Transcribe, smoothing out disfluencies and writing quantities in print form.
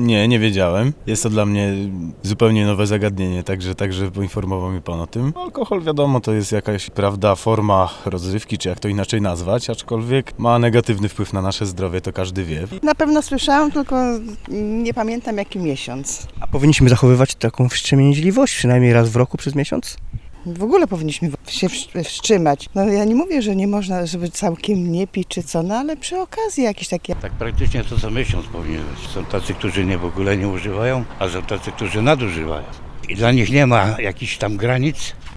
Nie wiedziałem. Jest to dla mnie zupełnie nowe zagadnienie, także poinformował mnie pan o tym. Alkohol, wiadomo, to jest jakaś, prawda, forma rozrywki, czy jak to inaczej nazwać, aczkolwiek ma negatywny wpływ na nasze zdrowie, to każdy wie. Na pewno słyszałam, tylko nie pamiętam jaki miesiąc. A powinniśmy zachowywać taką wstrzemięźliwość przynajmniej raz w roku przez miesiąc? W ogóle powinniśmy się wstrzymać. No ja nie mówię, że nie można, żeby całkiem nie pić czy co, no ale przy okazji jakieś takie. Tak praktycznie to co miesiąc powinien być. Są tacy, którzy w ogóle nie używają, a są tacy, którzy nadużywają. I dla nich nie ma jakichś tam granic.